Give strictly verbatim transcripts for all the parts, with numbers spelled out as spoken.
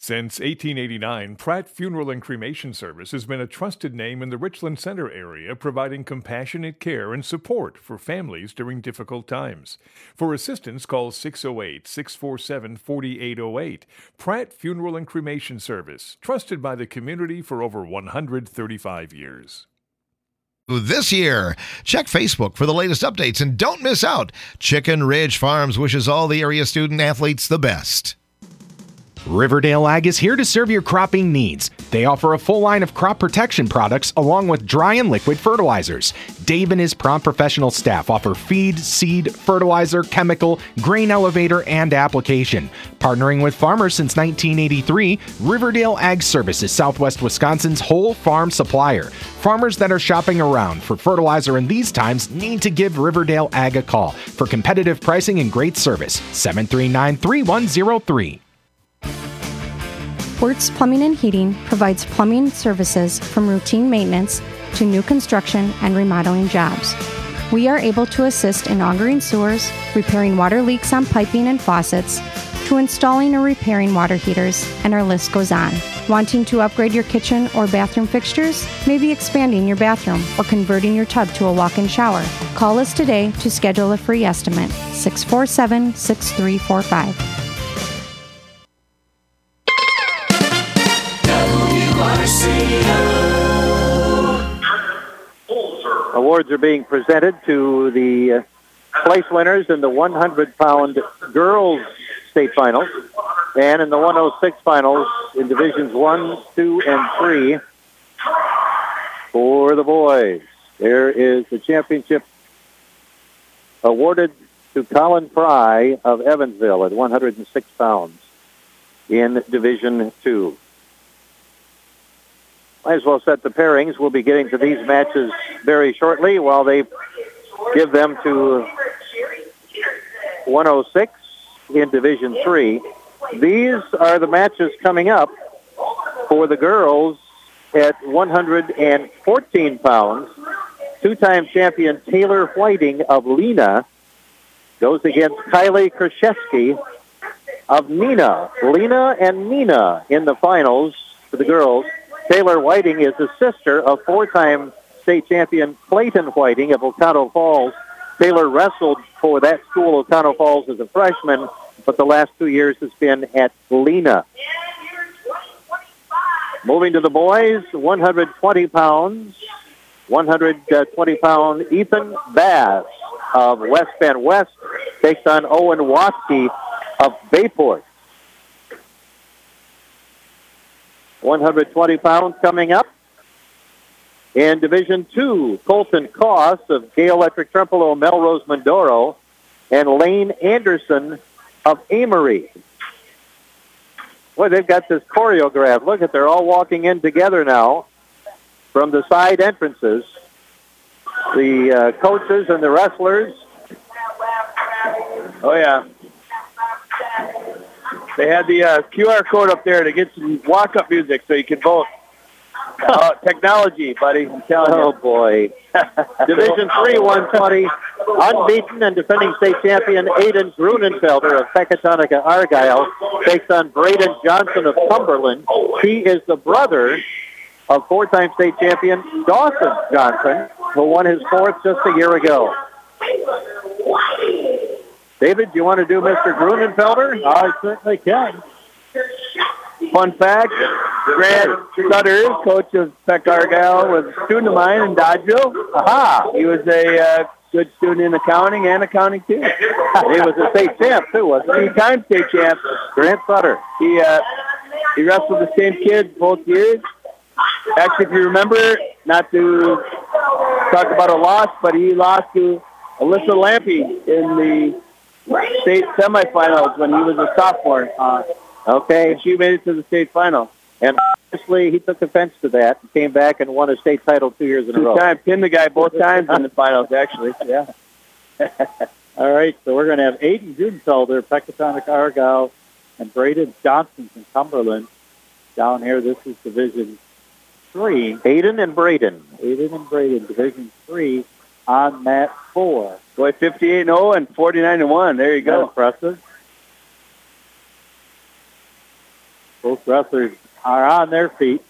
Since eighteen eighty-nine, Pratt Funeral and Cremation Service has been a trusted name in the Richland Center area, providing compassionate care and support for families during difficult times. For assistance, call six oh eight, six four seven, four eight oh eight. Pratt Funeral and Cremation Service, trusted by the community for over one hundred thirty-five years. This year, check Facebook for the latest updates and don't miss out. Chicken Ridge Farms wishes all the area student athletes the best. Riverdale Ag is here to serve your cropping needs. They offer a full line of crop protection products along with dry and liquid fertilizers. Dave and his prompt professional staff offer feed, seed, fertilizer, chemical, grain elevator, and application. Partnering with farmers since nineteen eighty-three, Riverdale Ag Service is Southwest Wisconsin's whole farm supplier. Farmers that are shopping around for fertilizer in these times need to give Riverdale Ag a call for competitive pricing and great service. seven three nine, three one zero three. Wertz Plumbing and Heating provides plumbing services from routine maintenance to new construction and remodeling jobs. We are able to assist in augering sewers, repairing water leaks on piping and faucets, to installing or repairing water heaters, and our list goes on. Wanting to upgrade your kitchen or bathroom fixtures? Maybe expanding your bathroom or converting your tub to a walk-in shower? Call us today to schedule a free estimate. six four seven, six three four five. Awards are being presented to the uh, place winners in the one hundred pound girls state finals and in the one oh six finals in divisions one, two, and three for the boys. There is the championship awarded to Colin Fry of Evansville at one hundred six pounds in division two. Might as well set the pairings. We'll be getting to these matches very shortly while they give them to one oh six in Division three. These are the matches coming up for the girls at one hundred fourteen pounds. Two-time champion Taylor Whiting of Lena goes against Kylie Kraszewski of Neenah. Lena and Neenah in the finals for the girls. Taylor Whiting is the sister of four-time state champion Clayton Whiting of Oconto Falls. Taylor wrestled for that school, Oconto Falls, as a freshman, but the last two years has been at Lena. Moving to the boys, one hundred twenty pounds, one hundred twenty pound Ethan Bass of West Bend West takes on Owen Watsky of Bayport. one hundred twenty pounds coming up. In Division two, Colton Koss of Gay Electric Trempealeau Melrose Mindoro and Lane Anderson of Amory. Boy, they've got this choreographed. Look at, they're all walking in together now from the side entrances. The uh, coaches and the wrestlers. Oh, yeah. They had the uh, Q R code up there to get some walk-up music so you can vote. Uh, technology, buddy. I'm telling oh, you. boy. Division three, one twenty. Unbeaten and defending state champion Aiden Grunenfelder of Pecatonica Argyle takes on Braden Johnson of Cumberland. He is the brother of four-time state champion Dawson Johnson, who won his fourth just a year ago. David, do you want to do Mister Grunenfelder? I certainly can. Fun fact, Grant Sutter, coach of Peck Argyle, was a student of mine in Dodgeville. Aha! He was a uh, good student in accounting and accounting, too. He was a state champ, too, wasn't he? Three-time state champ. Grant Sutter. He, uh, he wrestled the same kid both years. Actually, if you remember, not to talk about a loss, but he lost to Alyssa Lampe in the state semifinals when he was a sophomore. Uh, okay. And she made it to the state final. And obviously he took offense to that and came back and won a state title two years in a row. Two times, pinned the guy both times in the finals, actually. Yeah. All right, so we're going to have Aiden Grunenfelder, Pecatonica Argyle, and Braden Johnson from Cumberland. Down here, this is Division three. Aiden and Braden. Aiden and Braden, Division three on mat four. Boy, fifty-eight and oh and forty-nine and one. There you go. Impressive. Both wrestlers are on their feet.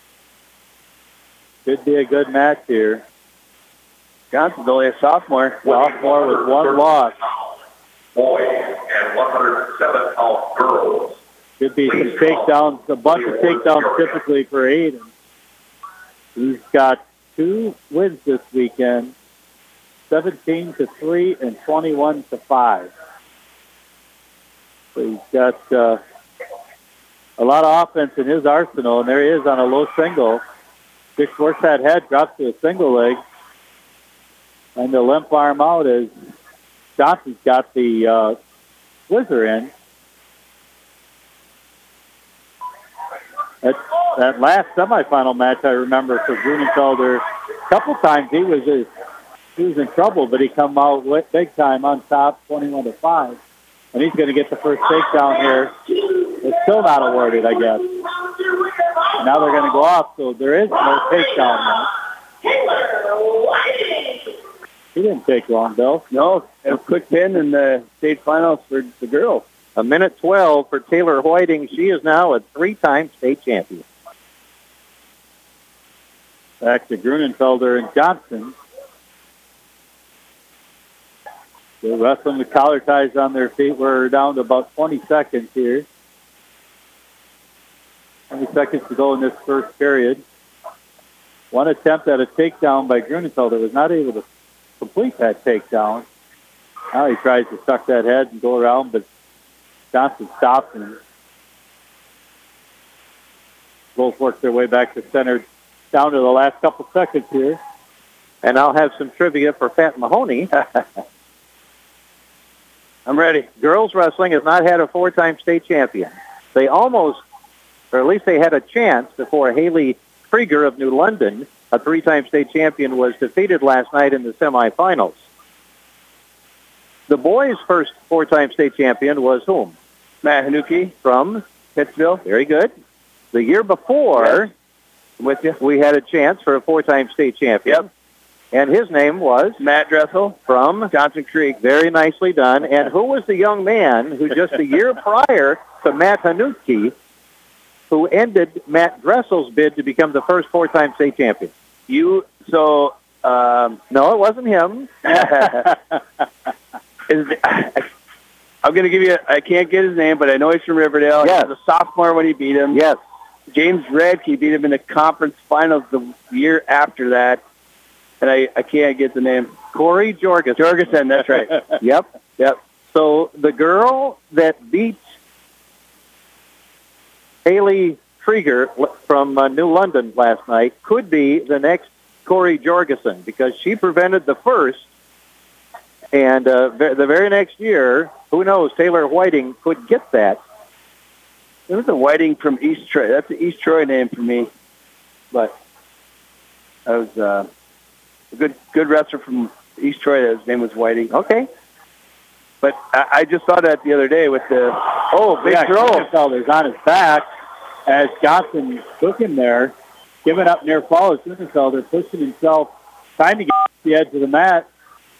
Should be a good match here. Johnson's only a sophomore. Sophomore with one loss. Boys and one hundred seven pound girls. Should be some takedowns, a bunch of takedowns typically for Hayden. He's got two wins this weekend, seventeen to three and twenty-one to five. So he's got uh, a lot of offense in his arsenal, and there he is on a low single. Dick works that head, drops to a single leg, and the limp arm out as Johnson's got the uh, whizzer in. That, that last semifinal match, I remember for Grunenfelder, a couple times he was a, he was in trouble, but he come out with big time on top, twenty-one to five, and he's going to get the first takedown here. It's still not awarded, I guess. Now they're going to go off, so there is no takedown now. He didn't take long, Bill. No, a quick pin in the state finals for the girls. A minute twelve for Taylor Whiting. She is now a three-time state champion. Back to Grunenfelder and Johnson. They're wrestling with collar ties on their feet. We're down to about twenty seconds here. twenty seconds to go in this first period. One attempt at a takedown by Grunenfelder, was not able to complete that takedown. Now he tries to suck that head and go around, but Johnson stops him. Both work their way back to center, down to the last couple seconds here. And I'll have some trivia for Pat Mahoney. I'm ready. Girls wrestling has not had a four-time state champion. They almost, or at least they had a chance before Haley Krieger of New London, a three-time state champion, was defeated last night in the semifinals. The boys' first four-time state champion was whom? Matt Hanuki From Pittsville. Very good. The year before, Yes. With you. we had a chance for a four-time state champion. Yep. And his name was? Matt Dressel From Johnson Creek. Very nicely done. And who was the young man who just a year prior to Matt Hanuki, who ended Matt Dressel's bid to become the first four-time state champion? You so um, No, it wasn't him. is I'm going to give you. I can't get his name, but I know he's from Riverdale. Yes. He was a sophomore when he beat him. Yes. James Radke beat him in the conference finals the year after that, and I, I can't get the name. Corey Jorgensen. Jorgensen, that's right. Yep. Yep. So the girl that beat Haley Krieger from uh, New London last night could be the next Corey Jorgensen, because she prevented the first. And uh, ve- the very next year, who knows, Taylor Whiting could get that. There was a Whiting from East Troy. That's an East Troy name for me. But that was uh, a good good wrestler from East Troy. His name was Whiting. Okay. But I, I just saw that the other day with the, oh, big Yeah, throw. Grunenfelder's on his back as Johnson took him there, giving up near fall as Grunenfelder, pushing himself, trying to get to the edge of the mat.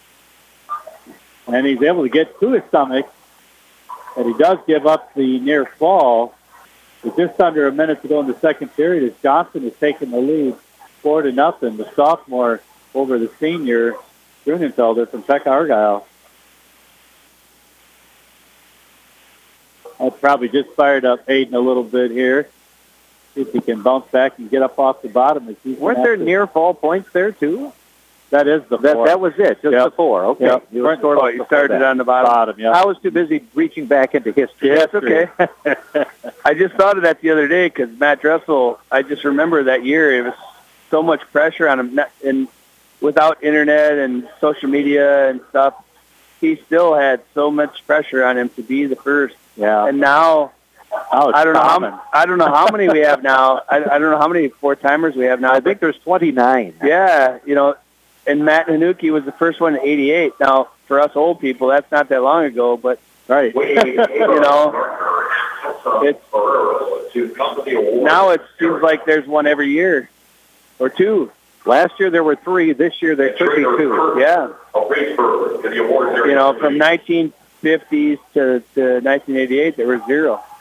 And he's able to get to his stomach, and he does give up the near fall. With just under a minute to go in the second period, as Johnson is taking the lead, four to nothing. The sophomore over the senior, Grunenfelder from Tech Argyle. I've probably just fired up Hayden a little bit here. See if he can bounce back and get up off the bottom. Weren't there near fall points there, too? That is the That, four. that was it, just Yep. the four. Okay. Yep. You, were sort of, oh, you started on the bottom. Bottom, yeah. I was too busy reaching back into history. Yeah, that's okay. I just thought of that the other day because Matt Dressel, I just remember that year, it was so much pressure on him. Not- And without internet and social media and stuff, he still had so much pressure on him to be the first. Yeah. And now, Oh, it's I don't know common. how I don't know how many we have now. I, I don't know how many four timers we have now. I think there's twenty-nine. Yeah, you know, and Matt Hanuki was the first one in eighty-eight. Now, for us old people, that's not that long ago, but Right. you know, it's now it seems like there's one every year or two. Last year there were three. This year there could be two. Yeah, you know, from nineteen fifties to, to nineteen eighty-eight, there were zero.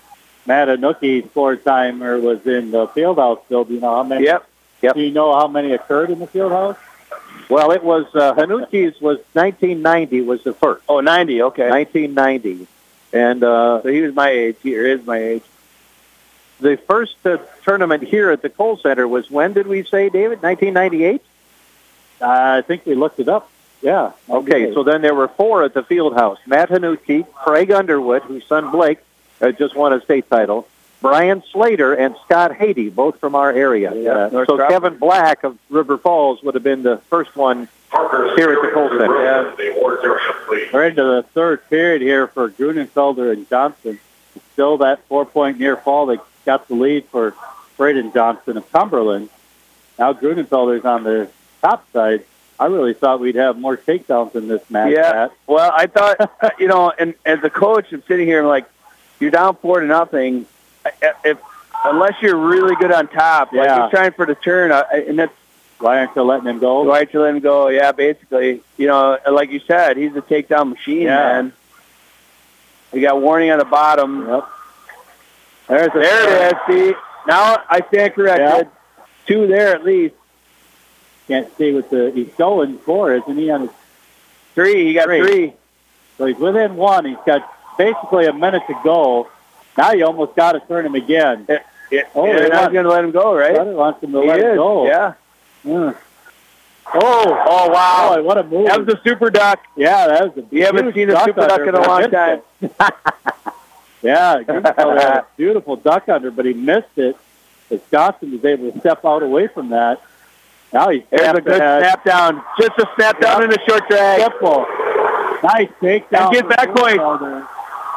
Matt Anuki's four-timer was in the Fieldhouse field. Do you know how many? Yep. Yep. Do you know how many occurred in the Fieldhouse? Well, it was uh, Hanuki's was nineteen ninety was the first. Oh, ninety, okay. nineteen ninety. And uh, So he was my age. He is my age. the first uh, tournament here at the Kohl Center was when did we say, David? nineteen ninety-eight? Uh, I think we looked it up. Yeah. Okay, so then there were four at the Fieldhouse. Matt Hanuki, Craig Underwood, whose son Blake uh, just won a state title, Brian Slater, and Scott Haiti, both from our area. Yeah, Uh, North so Drop. Kevin Black of River Falls would have been the first one here at the Kohl Center. Yeah. The awards are complete. We're into the third period here for Grunenfelder and Johnson. Still that four-point near fall that got the lead for Braden Johnson of Cumberland. Now Grunenfelder's on the top side. I really thought we'd have more takedowns in this match, Yeah. Pat. Well, I thought, you know, and as a coach, I'm sitting here, I'm like, you're down four to nothing. If unless you're really good on top, like Yeah. you're trying for the turn, I- and that's Why aren't you letting him go? why you let him go. Yeah, basically, you know, like you said, he's a takedown machine, Yeah. man. We got warning on the bottom. Yep. There's a There it is. See, now I stand corrected. Yep. Two there at least. Can't see what the he's going for, isn't he? On his, Three. He got Three. three. so he's within one. He's got basically a minute to go. Now you almost got to turn him again. It, it, Oh, oh, they they're not want- going to let him go, right? Brother wants him to He let is. it go. Yeah. Yeah. Oh, oh, wow. Boy, what a move. That was a super duck. Yeah, that was a You haven't huge seen a super duck under, in a but long missed time. it. Yeah, Greenfelder had a beautiful duck under, but he missed it. As Johnson was able to step out away from that. Now he's There's a tapped good ahead. snap down. Just a snap down Yep. in a short drag. Simple. Nice takedown. And get for back point. Greenfelder.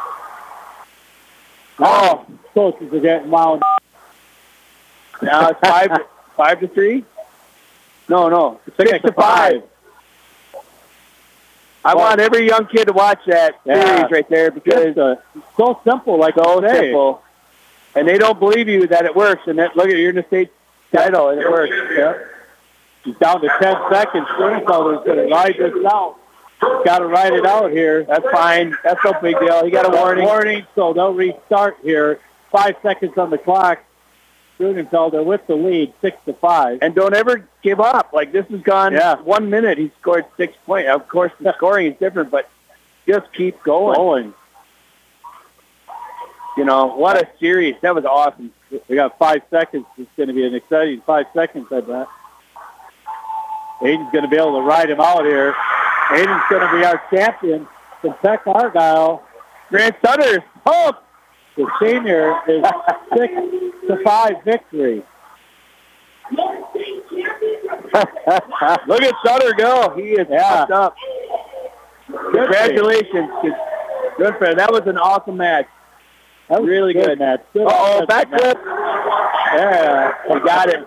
Oh, Coaches are getting wound. now it's five, to, five to three. No, no, six, to five. I Well- want every young kid to watch that Yeah. series right there because Just, uh, so simple, like so I say. simple, and they don't believe you that it works. And that look at you're in the state title and it works. Yep. He's down to ten seconds. Greenfelder's going to ride this out. He's got to ride it out here. That's fine. That's no big deal. He got a warning. Warning, so they'll restart here. Five seconds on the clock. Grunenfelder with the lead, six to five. And don't ever give up. Like this has gone Yeah. one minute. He scored six points. Of course, the scoring is different, but just keep going. Going. You know what a series. That was awesome. We got five seconds. It's going to be an exciting five seconds, I bet. Aiden's going to be able to ride him out here. Aiden's going to be our champion. From Tech Argyle, Grant Sutter. Oh, the senior, is six to five victory. look at Sutter go. He is Yeah. pumped up. Congratulations. Good for him. That was an awesome match. That was Really good. Matt. Good Uh-oh, offensive match. backflip. Yeah, He got it.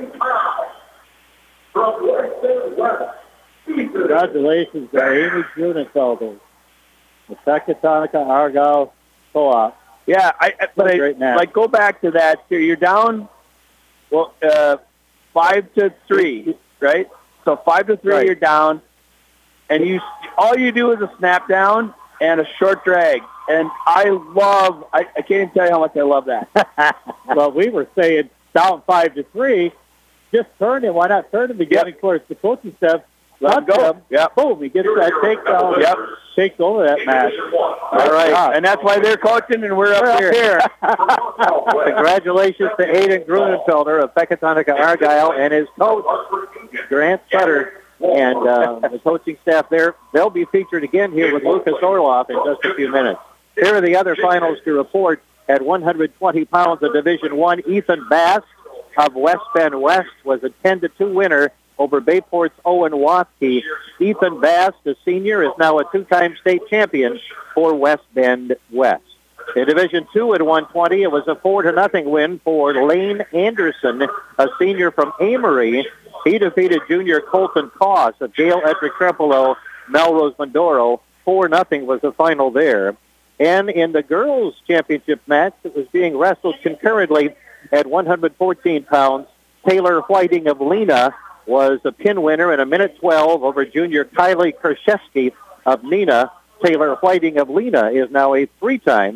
congratulations to Amy Grunenfelder. The Pecatonica Argyle Co-op. Yeah, I, I- but I, Great match. like go back to that. Here, you're down, well, uh, five to three, right? So five to three, Right. you're down, and you all you do is a snap down and a short drag. And I love, I, I can't even tell you how much I love that. Well, we were saying down five to three. Just turn him. Why not turn him again? Of course, the coaching staff Let him touch go. him. Yep. Boom, he gets that takedown. Yep. Takes over that match. All right, job. and that's why they're coaching, and we're, We're up, up here. here. Congratulations to Aiden Grunenfelder of Pecatonica Argyle and his coach, Grant Sutter, and uh, the coaching staff there. They'll be featured again here with Lucas Orloff in just a few minutes. Here are the other finals to report. At one hundred twenty pounds of Division One, Ethan Bass of West Bend West was a ten to two winner over Bayport's Owen Waskey. Ethan Bass, the senior, is now a two-time state champion for West Bend West. In Division Two at one twenty, it was a four to nothing win for Lane Anderson, a senior from Amory. He defeated junior Colton Koss of Gail Ettrick Trempolo, Melrose Mindoro. four nothing was the final there. And in the girls' championship match that was being wrestled concurrently at one hundred fourteen pounds, Taylor Whiting of Lena was a pin winner in a minute twelve over junior Kylie Kershevsky of Nina. Taylor Whiting of Lena is now a three-time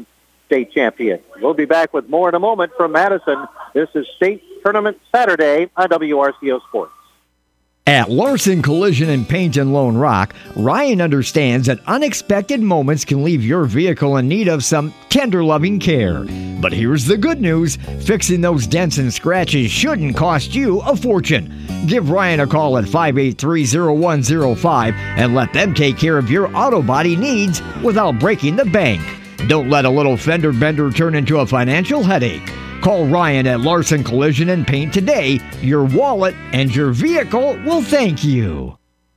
state champion. We'll be back with more in a moment from Madison. This is State Tournament Saturday on W R C O Sports. At Larson Collision and Paint in Lone Rock, Ryan understands that unexpected moments can leave your vehicle in need of some tender loving care. But here's the good news. Fixing those dents and scratches shouldn't cost you a fortune. Give Ryan a call at five eight three, zero one zero five and let them take care of your auto body needs without breaking the bank. Don't let a little fender bender turn into a financial headache. Call Ryan at Larson Collision and Paint today. Your wallet and your vehicle will thank you.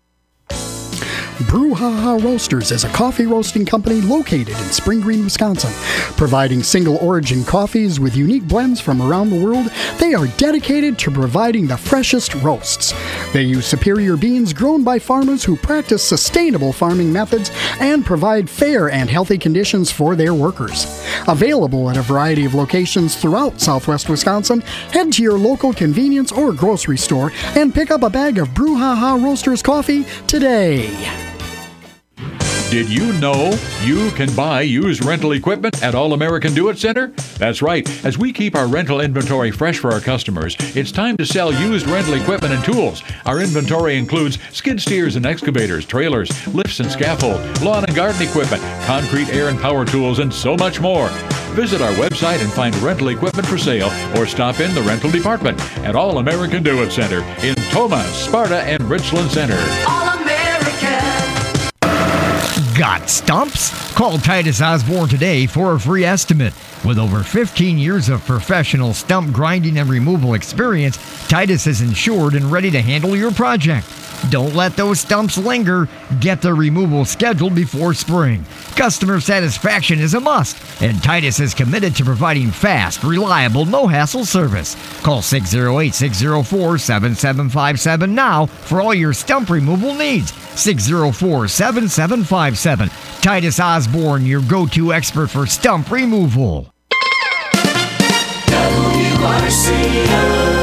Brouhaha Roasters is a coffee roasting company located in Spring Green, Wisconsin. Providing single-origin coffees with unique blends from around the world, they are dedicated to providing the freshest roasts. They use superior beans grown by farmers who practice sustainable farming methods and provide fair and healthy conditions for their workers. Available at a variety of locations throughout southwest Wisconsin, head to your local convenience or grocery store and pick up a bag of Brouhaha Roasters coffee today. Did you know you can buy used rental equipment at All American Do-It Center? That's right. As we keep our rental inventory fresh for our customers, it's time to sell used rental equipment and tools. Our inventory includes skid steers and excavators, trailers, lifts and scaffold, lawn and garden equipment, concrete, air and power tools, and so much more. Visit our website and find rental equipment for sale or stop in the rental department at All American Do-It Center in Toma, Sparta, and Richland Center. Got stumps? Call Titus Osborne today for a free estimate. With over fifteen years of professional stump grinding and removal experience, Titus is insured and ready to handle your project. Don't let those stumps linger. Get the removal scheduled before spring. Customer satisfaction is a must, and Titus is committed to providing fast, reliable, no-hassle service. Call six oh eight, six oh four, seven seven five seven now for all your stump removal needs. six oh four, seven seven five seven. Titus Osborne, your go-to expert for stump removal. W R C O.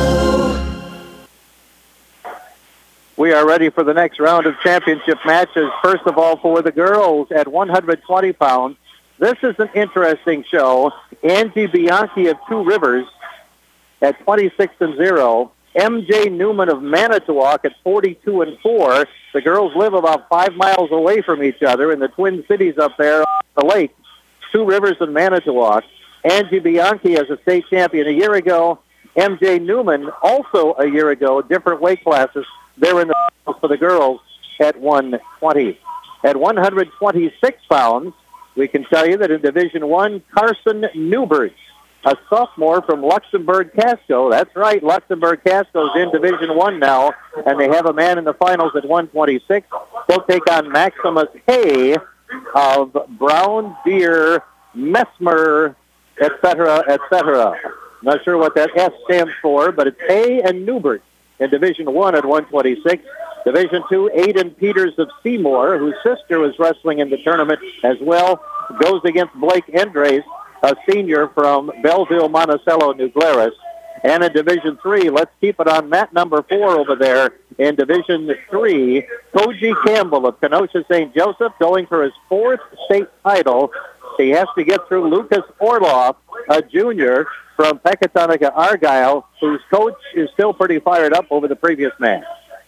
We are ready for the next round of championship matches. First of all, for the girls at one hundred twenty pounds. This is an interesting show. Angie Bianchi of Two Rivers at twenty-six and zero. M J Newman of Manitowoc at forty-two and four. The girls live about five miles away from each other in the Twin Cities up there on the lake. Two Rivers and Manitowoc. Angie Bianchi as a state champion a year ago. M J Newman also a year ago, different weight classes. They're in the finals for the girls at one twenty. At one hundred twenty-six pounds, we can tell you that in Division One, Carson Newbert, a sophomore from Luxembourg Casco. That's right, Luxembourg Casco's in Division One now, and they have a man in the finals at one twenty-six. They'll take on Maximus Hay of Brown, Deer, Messmer, et cetera, et cetera. Not sure what that S stands for, but it's Hay and Newbert in Division One at one twenty-six. Division Two, Aiden Peters of Seymour, whose sister was wrestling in the tournament as well, goes against Blake Endres, a senior from Belleville, Monticello, New Glarus. And in Division Three, let's keep it on mat number four over there. In Division Three, Koji Campbell of Kenosha Saint Joseph going for his fourth state title. He has to get through Lucas Orloff, a junior from Pecatonica Argyle, whose coach is still pretty fired up over the previous match.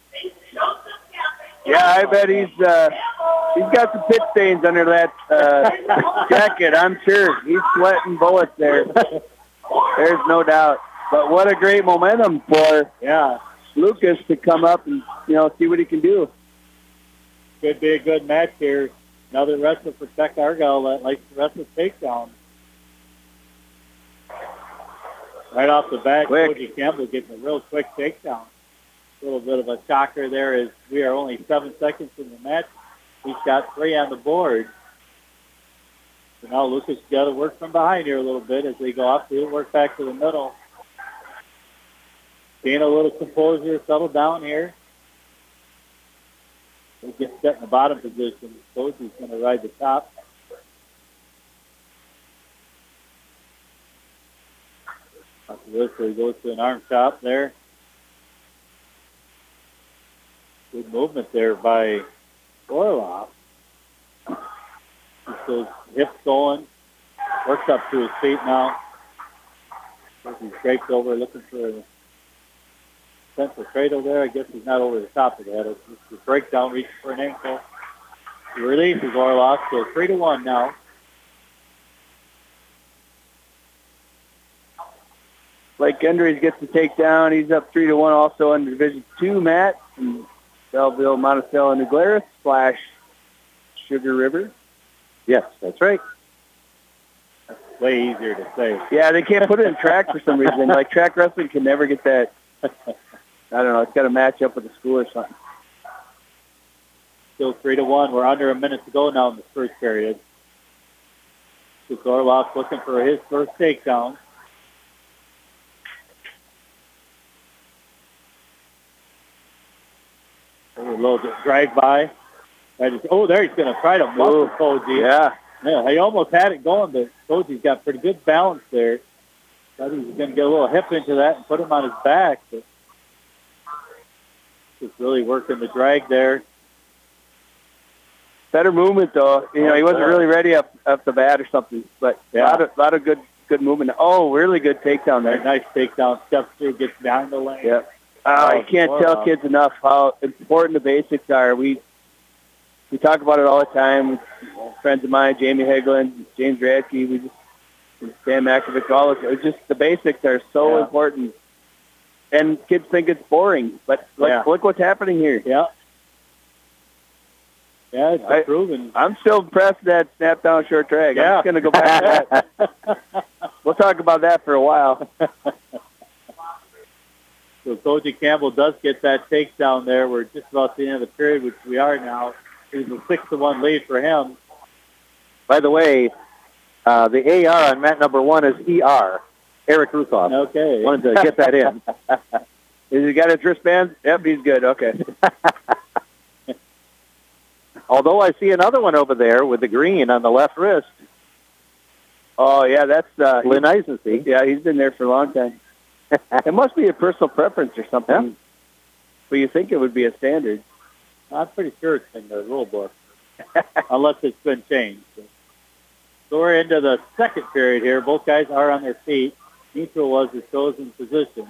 Yeah, I bet he's uh, he's got some pit stains under that uh, jacket. I'm sure he's sweating bullets there. There's no doubt. But what a great momentum for yeah Lucas to come up and you know see what he can do. Could be a good match here. Another wrestler for Tech Argyle that likes to wrestle takedown. Right off the bat, Cody Campbell getting a real quick takedown. A little bit of a shocker there as we are only seven seconds in the match. He's got three on the board. So now Lucas got to work from behind here a little bit as they go off. He'll work back to the middle. Gain a little composure, settle down here. He'll get set in the bottom position. Cody's going to ride the top. After this, he goes to an arm chop there. Good movement there by Orloff. Keeps those hips going. Works up to his feet now. He's draped over, looking for a central cradle there. I guess he's not over the top of that. It's just a breakdown, reaching for an ankle. The release is Orloff, so three to one now. Blake Gendries gets the takedown. He's up three to one also in Division Two, Matt. And Belleville, Monticello, and New Glarus slash Sugar River. Yes, that's right. That's way easier to say. Yeah, they can't put it in track for some reason. Like track wrestling can never get that. I don't know. It's got to match up with the school or something. Still three to one. We're under a minute to go now in the first period. Orloff looking for his first takedown. A little drag by. Oh, there he's going to try to muscle Koji. Yeah. Yeah, he almost had it going, but Koji's got pretty good balance there. Thought he was going to get a little hip into that and put him on his back. But just really working the drag there. Better movement, though. You know, he wasn't really ready up, up the bat or something, but Yeah. a lot of, lot of good good movement. Oh, really good takedown there. Nice takedown. Steps through, gets down the lane. Yeah. Uh, I can't tell wow. kids enough how important the basics are. We we talk about it all the time. Friends of mine, Jamie Heglin, James Radke, we just Dan Makovic, all of it. Just the basics are so Yeah. important. And kids think it's boring, but look, Yeah. look what's happening here. Yeah. Yeah, it's I- proven. I'm still impressed with that snap down short drag. Yeah. I'm just going to go back to that. We'll talk about that for a while. So Koji Campbell does get that takedown there. We're just about the end of the period, which we are now. It's a six to one lead for him. By the way, uh, the A R on mat number one is E R, Eric Ruthoff. Okay. Wanted to get that in. Has he got his wristband? Yep, he's good. Okay. Although I see another one over there with the green on the left wrist. Oh, yeah, that's uh, Lynn Eisensee. Yeah, he's been there for a long time. It must be a personal preference or something. Yeah. But you think it would be a standard. I'm pretty sure it's in the rule book, unless it's been changed. So we're into the second period here. Both guys are on their feet. Neutral was his chosen position.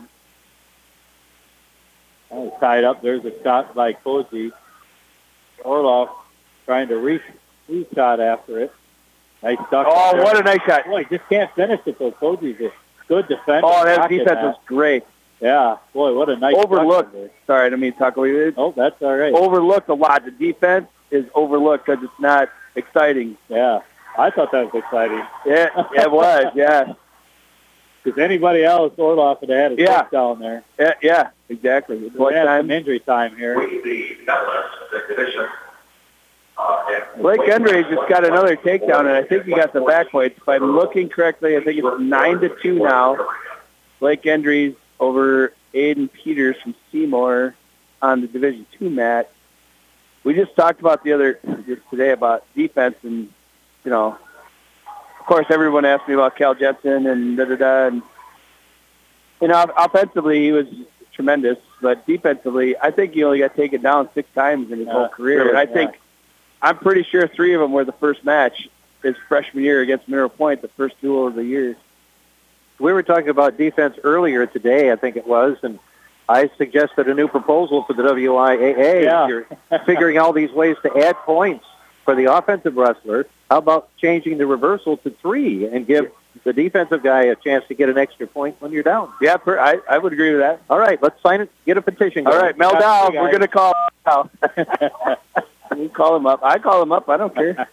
Oh, tied up. There's a shot by Koji. Orloff trying to reach, re-shot after it. Nice duck. Oh, there. what a nice shot. Boy, just can't finish it, though. Koji's a good defender. Oh, that Pocket defense that. was great. Yeah. Boy, what a nice Overlooked. duck there. Sorry, I didn't mean to talk over you. Oh, that's all right. Overlooked a lot. The defense is overlooked because it's not exciting. Yeah. I thought that was exciting. Yeah, yeah, it was, yeah. Because anybody else, Orloff would have had a Yeah. down there. Yeah, yeah, exactly. It's We one had time. some injury time here. With the medalist, the division. Uh, and Blake Gendry just got another takedown, and I think he got the back weights. If I'm looking correctly, I think it's nine to two now. Blake Gendry's over Aiden Peters from Seymour on the Division Two mat. We just talked about the other just today about defense, and you know, of course, everyone asked me about Cal Jensen and da da da. And you know, offensively he was tremendous, but defensively, I think he only got taken down six times in his Yeah, whole career. really, and I yeah. think I'm pretty sure three of them were the first match his freshman year against Mineral Point, the first duel of the year. we were talking about defense earlier today, I think it was, and I suggested a new proposal for the W I A A. Yeah. You're figuring all these ways to add points for the offensive wrestler. How about changing the reversal to three and give the defensive guy a chance to get an extra point when you're down? Yeah, per, I, I would agree with that. All right, let's sign it. Get a petition All going. right, Mel Got Dow, you, we're guys. going to call Dow. We call him up. I call him up. I don't care.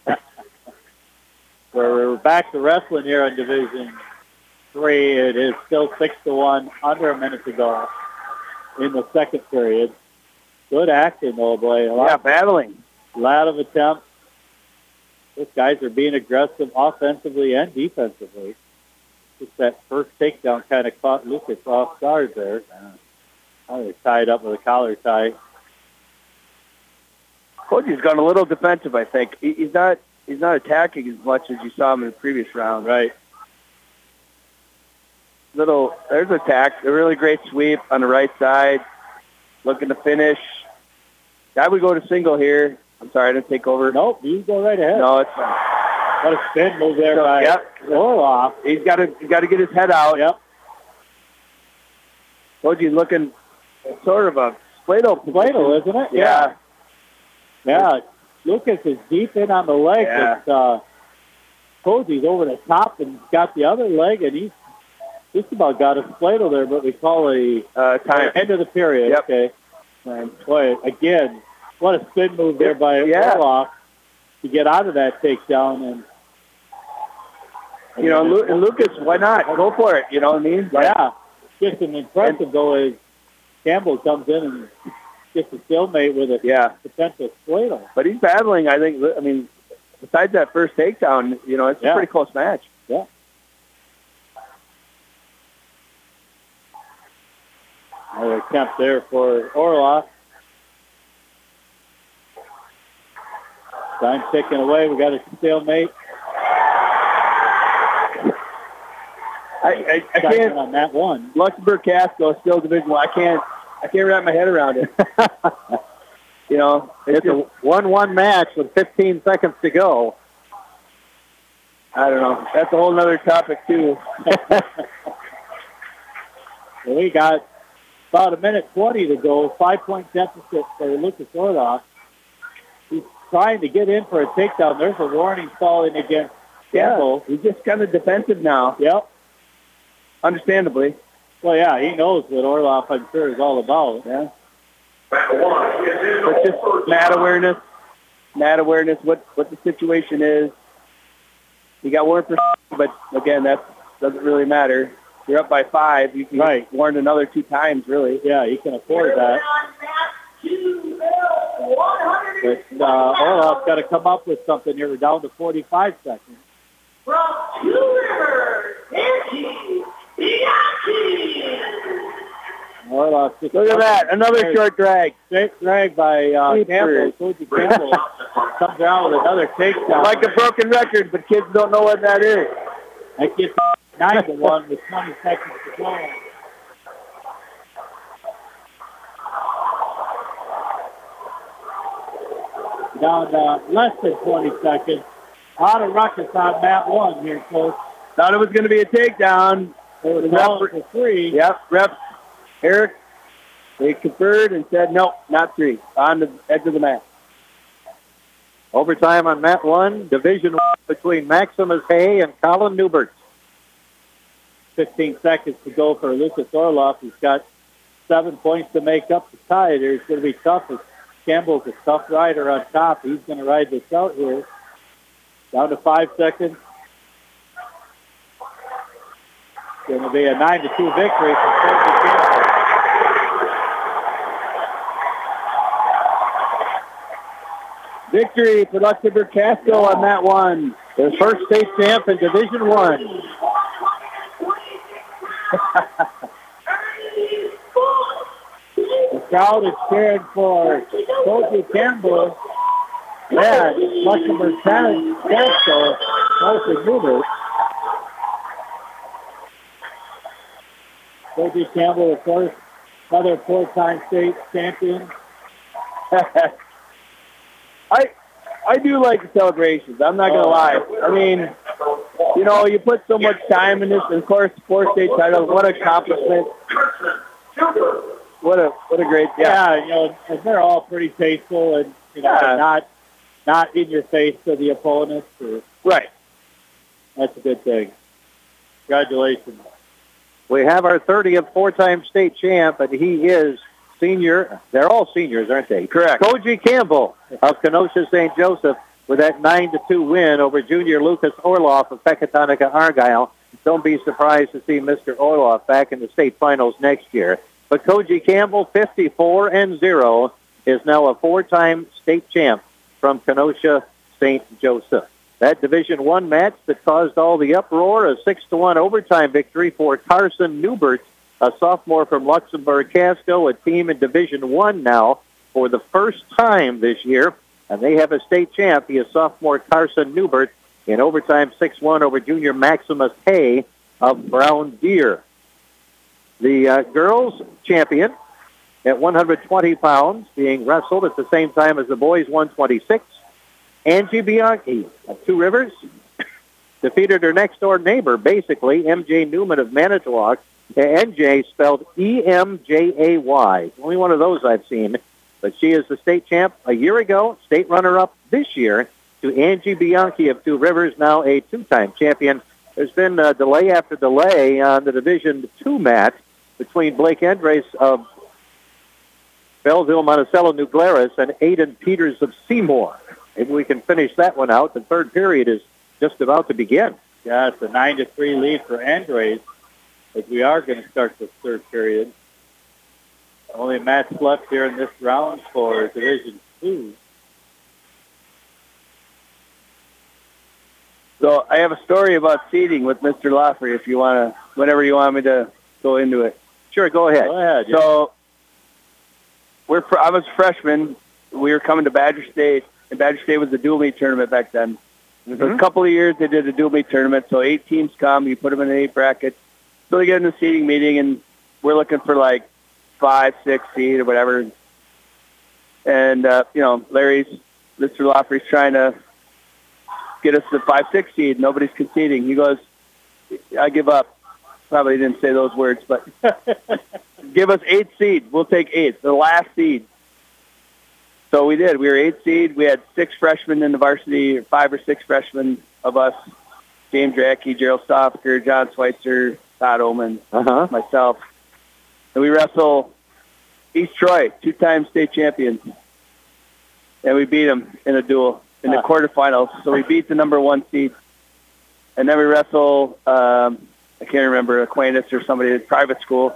We're back to wrestling here in Division Three. It is still six to one, under a minute to go in the second period. Good acting, though, boy. A lot, Yeah, battling. lot of attempts. These guys are being aggressive offensively and defensively. Just that first takedown kind of caught Lucas off guard there. Oh, they're tied up with a collar tie. Koji's gone a little defensive, I think. He, he's not he's not attacking as much as you saw him in the previous round. Right. Little, there's attack. A really great sweep on the right side. Looking to finish. I would go to single here. I'm sorry, I didn't take over. Nope, you go right ahead. No, it's fine. What a spin move there So, by yep. Orloff. He's got to got to get his head out. Yep. Koji's looking sort of a Plato, Plato, isn't it? Yeah. Yeah. Lucas is deep in on the leg, yeah. but uh, Koji's over the top and got the other leg, and he's just about got a Plato there, but we call a uh, time end of the period. Yep. Okay. And boy, again, what a spin move there by yeah. Orloff to get out of that takedown. And, you know, Lu- and Lucas, why not? Go for it, you know what I mean? Like, yeah. Just an impressive and, goal as Campbell comes in and gets a stalemate with a yeah. potential Plato. But he's battling, I think, I mean, besides that first takedown, you know, it's yeah. a pretty close match. Yeah. Another attempt there for Orloff. Time ticking away. We got a stalemate. I, I, I can't on that one. Luxembourg Casco still Division One. I can't. I can't wrap my head around it. You know, it's, it's a one-one match with fifteen seconds to go. I don't know. That's a whole other topic too. Well, we got about a minute twenty to go. Five-point deficit for Lucas Orloff. He's trying to get in for a takedown. There's a warning falling against Campbell. Yeah, he's just kind of defensive now. Yep. Understandably. Well, yeah, he knows what Orloff, I'm sure, is all about. Yeah. But just mat awareness, mat awareness, what, what the situation is. You got warned for, but again, that doesn't really matter. You're up by five. You can right. get warned another two times, really. Yeah, you can afford that. But uh, Orloff's got to come up with something here. We're down to forty-five seconds. From Two Rivers, Nancy, Orloff just look at that. Another short drag. Straight drag by uh, Campbell. Koji Campbell comes around with another takedown. Like a broken record, but kids don't know what that is. That gets nine to one with twenty seconds to go. Down uh, less than twenty seconds. A lot of ruckus on Matt one here, Coach. Thought it was going to be a takedown. It was ref for three. Yep, ref Eric, they conferred and said, no, not three. On the edge of the mat. Overtime on mat one. Division one between Maximus Hay and Colin Newbert. fifteen seconds to go for Lucas Orloff. He's got seven points to make up the tie. It's going to be tough. Campbell's a tough rider on top. He's going to ride this out here. Down to five seconds. It's going to be a nine to two victory for Koji Campbell. Victory for Luxembourg Casco on that one. Their first state champ in Division One. The crowd is cheering for Koji Campbell and Luxembourg Casco, Martha Newbert. Koji Campbell, of course, another four-time state champion. I I do like the celebrations. I'm not going to lie. I mean, you know, you put so much time in this. And of course, four state titles. What an accomplishment. What a what a great yeah. yeah you know, and they're all pretty tasteful and you know yeah. not not in your face to the opponents. Or, right. That's a good thing. Congratulations. We have our thirtieth four-time state champ, and he is senior. They're all seniors, aren't they? Correct. Koji Campbell of Kenosha Saint Joseph with that nine to two win over junior Lucas Orloff of Pecatonica Argyle. Don't be surprised to see Mister Orloff back in the state finals next year. But Koji Campbell, fifty-four and zero, is now a four-time state champ from Kenosha Saint Joseph. That Division One match that caused all the uproar, a six to one overtime victory for Carson Newbert, a sophomore from Luxembourg Casco, a team in Division One now for the first time this year, and they have a state champ. He is sophomore Carson Newbert in overtime six one over junior Maximus Hay of Brown Deer. The uh, girls champion at one hundred twenty pounds, being wrestled at the same time as the boys one twenty-six. Angie Bianchi of Two Rivers defeated her next-door neighbor, basically, M J Newman of Manitowoc. N J spelled E M J A Y. Only one of those I've seen. But she is the state champ a year ago, state runner-up this year to Angie Bianchi of Two Rivers, now a two-time champion. There's been uh, delay after delay on the Division Two match between Blake Andres of Belleville, Monticello, New Glarus, and Aiden Peters of Seymour. Maybe we can finish that one out. The third period is just about to begin. Yeah, it's a nine to three lead for Andres, as we are going to start the third period. Only a match left here in this round for Division Two. So I have a story about seeding with Mister Laffrey. If you want to, whenever you want me to go into it. Sure, go ahead. Go ahead. Yeah. So we're I was a freshman. We were coming to Badger State, and Badger State was a dual meet tournament back then. Mm-hmm. For a couple of years, they did a dual meet tournament. So eight teams come. You put them in an eight bracket. So they get in the seeding meeting, and we're looking for like five, six seed or whatever. And, uh, you know, Larry's, Mister Laffrey's trying to get us the five, six seed. Nobody's conceding. He goes, I give up. Probably didn't say those words, but give us eight seed. We'll take eight, the last seed. So we did. We were eight seed. We had six freshmen in the varsity, or five or six freshmen of us. James Drackey, Gerald Stoffer, John Schweitzer, Todd Oman, uh-huh. myself. And we wrestle East Troy, two-time state champions. And we beat them in a duel in the huh. quarterfinals. So we beat the number one seed. And then we wrestle, um, I can't remember, Aquinas or somebody at private school.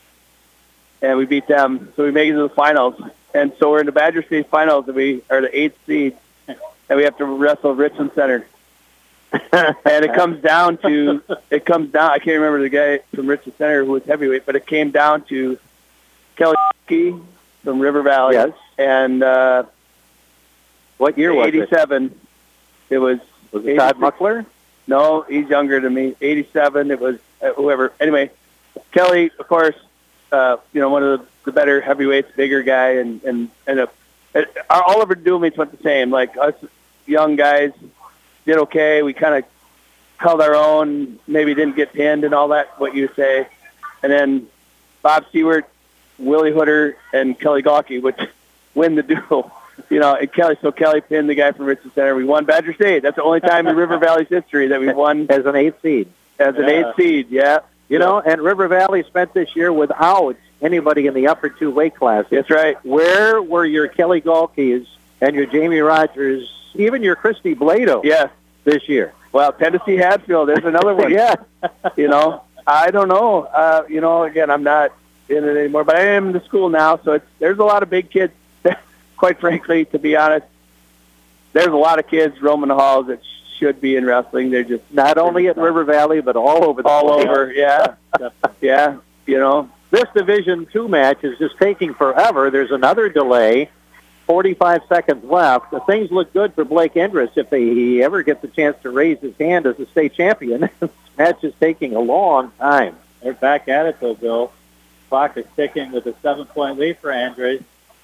And we beat them. So we make it to the finals. And so we're in the Badger State finals, and we are the eighth seed. And we have to wrestle Richland Center. And it comes down to, it comes down, I can't remember the guy from Richland Center who was heavyweight, but it came down to Kelly from River Valley. Yes. And uh, what year was eighty-seven. it? It was. Was it Todd Muckler? No, he's younger than me. eighty-seven, it was uh, whoever. Anyway, Kelly, of course, uh, you know, one of the, the better heavyweights, bigger guy, and, and, and a, it, all of our dual meets went the same. Like, us young guys did okay. We kind of held our own, maybe didn't get pinned and all that, what you say. And then Bob Stewart, Willie Hooder, and Kelly Gawkey would win the duel. You know, and Kelly, so Kelly pinned the guy from Richland Center. We won Badger State. That's the only time in River Valley's history that we've won as an eighth seed. As an yeah. eighth seed, yeah. You know, and River Valley spent this year without anybody in the upper two weight classes. That's right. Where were your Kelly Galkeys and your Jamie Rogers, even your Christy Blado? Yeah, this year. Well, Tennessee Hatfield, there's another one. Yeah. You know, I don't know. Uh, you know, again, I'm not in it anymore, but I am in the school now, so it's there's a lot of big kids. Quite frankly, to be honest, there's a lot of kids roaming the halls that should be in wrestling. They're just not only at River Valley, but all over the all place. over. Yeah, yeah. You know, this Division Two match is just taking forever. There's another delay. forty-five seconds left. The things look good for Blake Endress if they, he ever gets a chance to raise his hand as a state champion. This match is taking a long time. They're back at it, though, Bill. Clock is ticking with a seven-point lead for Andres.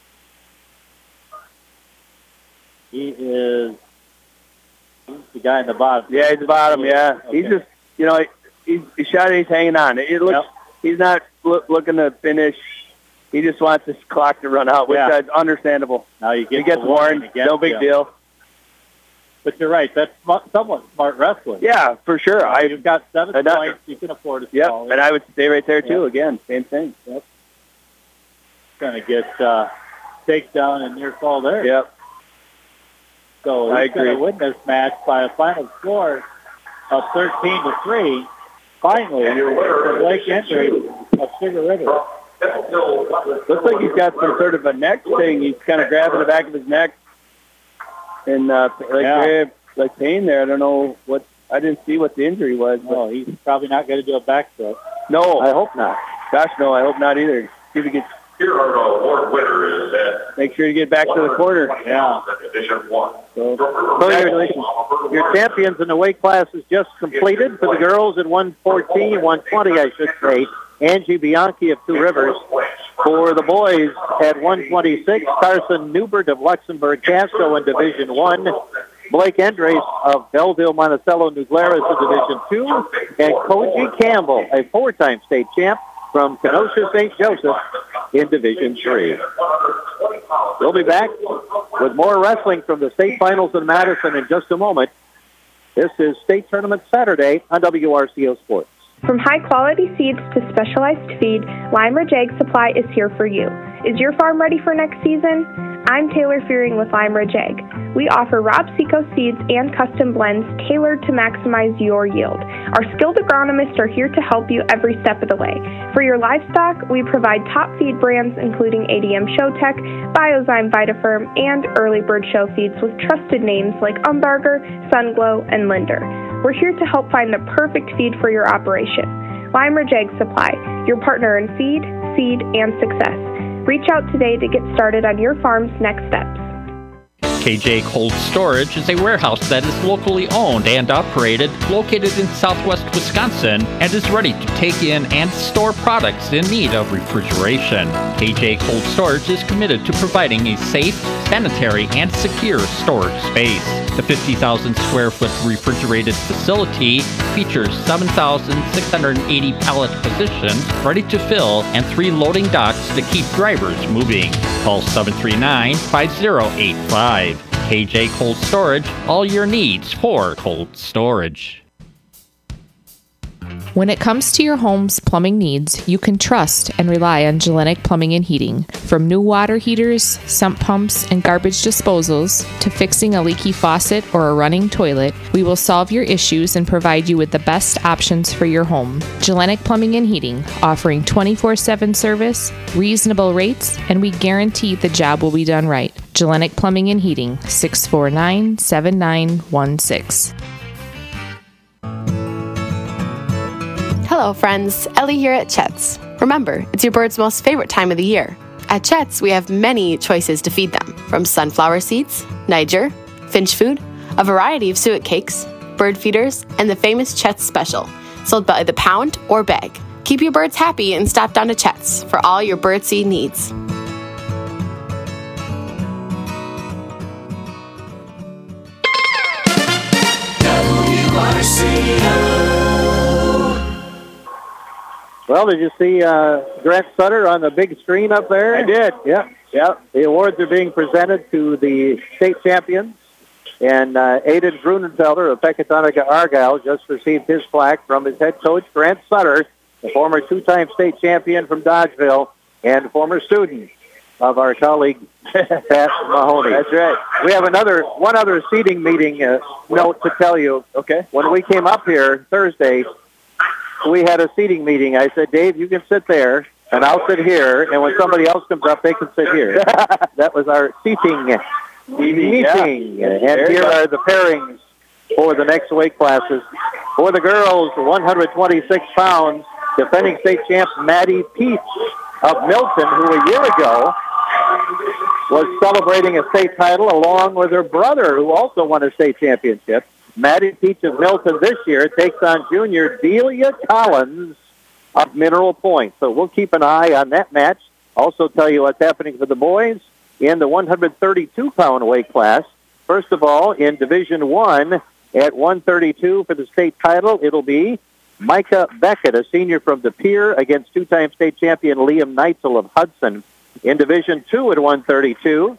He is he's the guy in the bottom. Yeah, he's the bottom, yeah. Okay. He's just, you know, he's, he's shot and he's hanging on. It looks, yep. He's not look, looking to finish. He just wants his clock to run out, which yeah. is understandable. Now you get he gets warned, no big him. deal. But you're right, that's somewhat smart wrestling. Yeah, for sure. Uh, I, You've got seven uh, points, you can afford to Yep, small. and I would stay right there, too, yep. again, same thing. Yep. Going to get uh, takedown and near fall there. Yep. So I he's going agree. to win this match by a final score of thirteen to three. Finally, for Blake Endress of Sugar River. Looks like he's got some sort of a neck thing. He's kind of grabbing the back of his neck and uh, like yeah. like pain there. I don't know what. I didn't see what the injury was. But no, he's probably not going to do a backflip. No, I hope not. Gosh, no, I hope not either. See if he gets. Here our award winner is at Make sure you get back to the quarter. Yeah. Division one. So, congratulations. Your champions in the weight class is just completed for the girls in one fourteen, one twenty, I should say. Angie Bianchi of Two Rivers. For the boys at one twenty-six, Carson Newbert of Luxembourg Casco in Division one. Blake Endres of Belleville, Monticello, New Glarus in Division two, and Koji Campbell, a four-time state champ from Kenosha Saint Joseph in Division three. We'll be back with more wrestling from the state finals in Madison in just a moment. This is State Tournament Saturday on W R C O Sports. From high-quality seeds to specialized feed, Lime Ridge Egg Supply is here for you. Is your farm ready for next season? I'm Taylor Fearing with Lime Ridge Egg. We offer Rob Seco seeds and custom blends tailored to maximize your yield. Our skilled agronomists are here to help you every step of the way. For your livestock, we provide top feed brands including A D M Showtech, Biozyme Vitafirm, and Early Bird Show feeds with trusted names like Umbarger, Sunglow, and Linder. We're here to help find the perfect feed for your operation. Lime Ridge Egg Supply, your partner in feed, seed, and success. Reach out today to get started on your farm's next steps. K J Cold Storage is a warehouse that is locally owned and operated, located in southwest Wisconsin, and is ready to take in and store products in need of refrigeration. K J Cold Storage is committed to providing a safe, sanitary, and secure storage space. The fifty thousand square foot refrigerated facility features seven thousand six hundred eighty pallet positions ready to fill and three loading docks to keep drivers moving. Call seven three nine, five zero eight five. K J Cold Storage, all your needs for cold storage. When it comes to your home's plumbing needs, you can trust and rely on Gellenic Plumbing and Heating. From new water heaters, sump pumps, and garbage disposals, to fixing a leaky faucet or a running toilet, we will solve your issues and provide you with the best options for your home. Gellenic Plumbing and Heating, offering twenty-four seven service, reasonable rates, and we guarantee the job will be done right. Gellenic Plumbing and Heating, six four nine, seven nine one six. Hello, friends. Ellie here at Chet's. Remember, it's your bird's most favorite time of the year. At Chet's, we have many choices to feed them, from sunflower seeds, Niger, finch food, a variety of suet cakes, bird feeders, and the famous Chet's Special, sold by the pound or bag. Keep your birds happy and stop down to Chet's for all your birdseed needs. W R C O. Well, did you see uh, Grant Sutter on the big screen up there? I did. Yeah. Yeah. The awards are being presented to the state champions. And uh, Aiden Grunenfelder of Pecatonica Argyle just received his plaque from his head coach, Grant Sutter, the former two-time state champion from Dodgeville and former student of our colleague, Pat Mahoney. That's right. We have another one other seating meeting uh, note to tell you. Okay. When we came up here Thursday, we had a seating meeting. I said, Dave, you can sit there, and I'll sit here, and when somebody else comes up, they can sit here. That was our seating meeting. Yeah. And here are the pairings for the next weight classes. For the girls, one hundred twenty-six pounds, defending state champ Maddie Peach of Milton, who a year ago was celebrating a state title along with her brother, who also won a state championship. Maddie Peach of Milton this year takes on junior Delia Collins of Mineral Point. So we'll keep an eye on that match. Also tell you what's happening for the boys in the one hundred thirty-two pound weight class. First of all, in Division one at one thirty-two for the state title, it'll be Micah Beckett, a senior from De Pere, against two-time state champion Liam Neitzel of Hudson. In Division two at one thirty-two,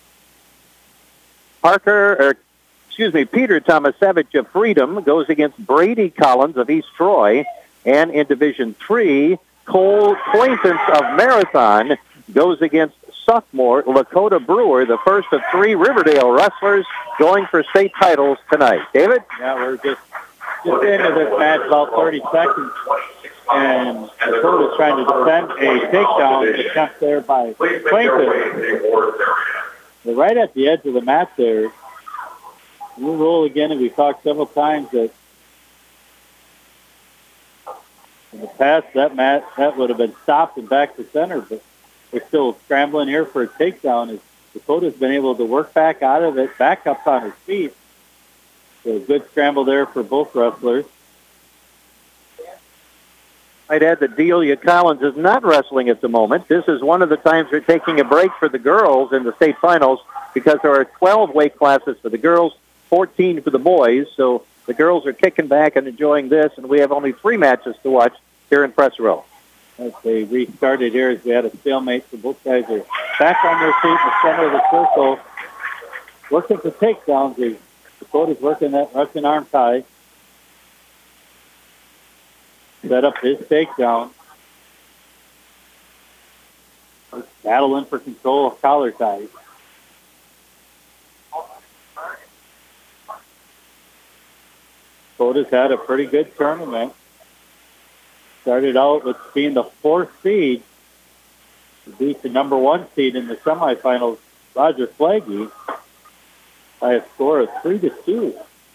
Parker, or excuse me, Peter Tomasevich of Freedom goes against Brady Collins of East Troy. And in Division three, Cole Quaintance of Marathon goes against sophomore Lakota Brewer, the first of three Riverdale wrestlers going for state titles tonight. David? Yeah, we're just, just into this match about thirty seconds. And Lakota's trying to defend a takedown attempt there by Quaintance. They're right at the edge of the mat there. We'll roll again, and we've talked several times that in the past that mat that would have been stopped and back to center, but we're still scrambling here for a takedown as Dakota's been able to work back out of it, back up on his feet. So a good scramble there for both wrestlers. I'd add that Delia Collins is not wrestling at the moment. This is one of the times we're taking a break for the girls in the state finals because there are twelve weight classes for the girls, fourteen for the boys. So the girls are kicking back and enjoying this, and we have only three matches to watch here in press row. As they restarted here, as we had a stalemate, so both guys are back on their feet in the center of the circle, working for takedowns. The Dakota's working that Russian arm tie. Set up his takedown. Battling for control of collar ties. Dakota's had a pretty good tournament. Started out with being the fourth seed to beat the number one seed in the semifinals, Roger Flaggy, by a score of three to two.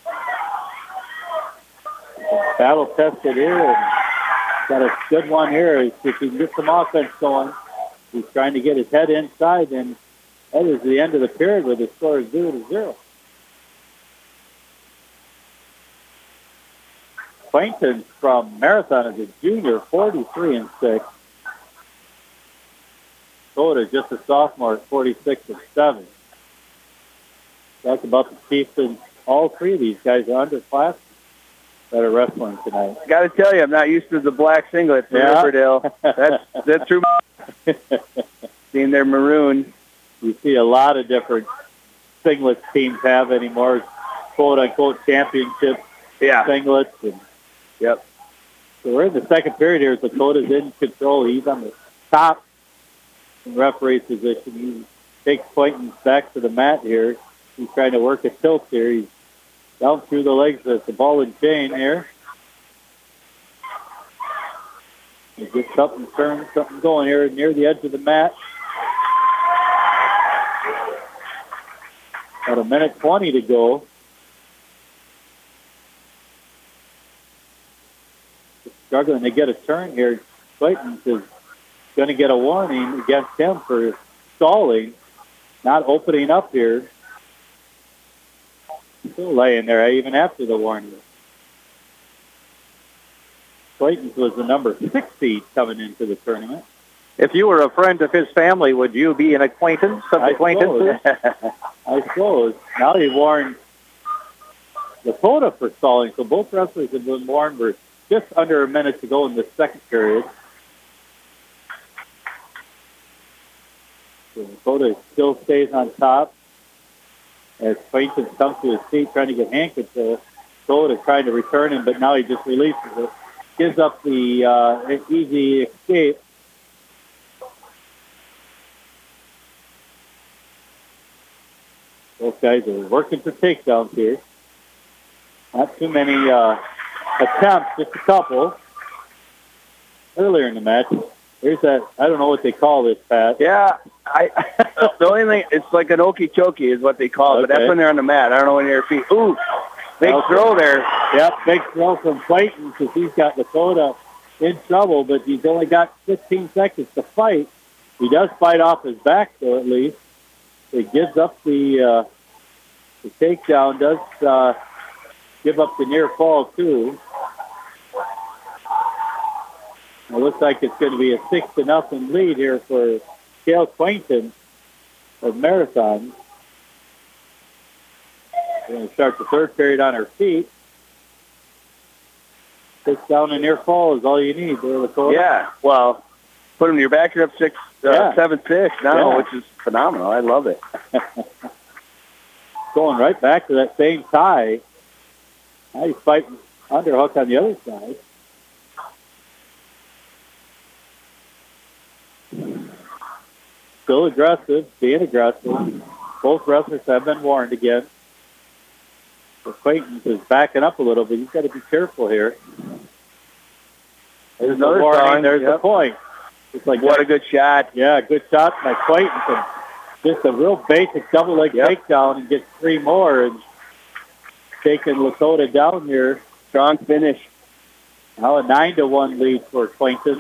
Battle tested here and got a good one here. If he can get some offense going, he's trying to get his head inside, and that is the end of the period with the score of zero to zero. Quaintance from Marathon as a junior, forty-three and six. Dakota, just a sophomore, at forty-six and seven. Talk about the Chiefs, and all three of these guys are underclassmen that are wrestling tonight. Got to tell you, I'm not used to the black singlet from Yeah. Riverdale. That's that's true. Seeing their maroon. You see a lot of different singlets teams have anymore, quote unquote championship yeah. singlets. And yep. So we're in the second period here. Dakota's in control. He's on the top referee position. He takes Quaintance back to the mat here. He's trying to work a tilt here. He's down through the legs of the ball and chain here. He gets something turned, something going here near the edge of the mat. About a minute twenty to go. Struggling to get a turn here. Clayton is going to get a warning against him for stalling, not opening up here. Still laying there even after the warning. Clayton was the number six seed coming into the tournament. If you were a friend of his family, would you be an acquaintance of I acquaintances? suppose. I suppose. Now he warned Dakota for stalling, so both wrestlers have been warned for just under a minute to go in the second period. So Dakota still stays on top as Quaintance comes to his feet trying to get hand control. Dakota trying to return him, but now he just releases it. Gives up the uh, easy escape. Both guys are working for takedowns here. Not too many uh, attempts, just a couple. Earlier in the match, there's that, I don't know what they call this, Pat. Yeah, I. The only thing, it's like an okie-chokie is what they call it, but Okay. that's when they're on the mat. I don't know when they're feet. Ooh, big Okay. throw there. Yep, big throw from Clayton because he's got Dakota in trouble, but he's only got fifteen seconds to fight. He does fight off his back, though, at least. He gives up the, uh, the takedown, does uh, give up the near fall, too. It looks like it's going to be a six to nothing lead here for Cale Quaintance of Marathon. We're going to start the third period on her feet. Six down and near fall is all you need there, Dakota. Yeah, well, put them in your back. You're up six, uh, Yeah. seven, six now, Yeah. which is phenomenal. I love it. Going right back to that same tie. Now he's fighting underhook on the other side. Still aggressive, being aggressive. Both wrestlers have been warned again. So Quaintance is backing up a little bit. He's got to be careful here. There's Another the warning. sign, There's the yep. point. It's like What a good shot. Yeah, good shot by Quaintance. And just a real basic double leg Yep. takedown and gets three more and taking Lakota down here. Strong finish. Now a nine to one lead for Quaintance.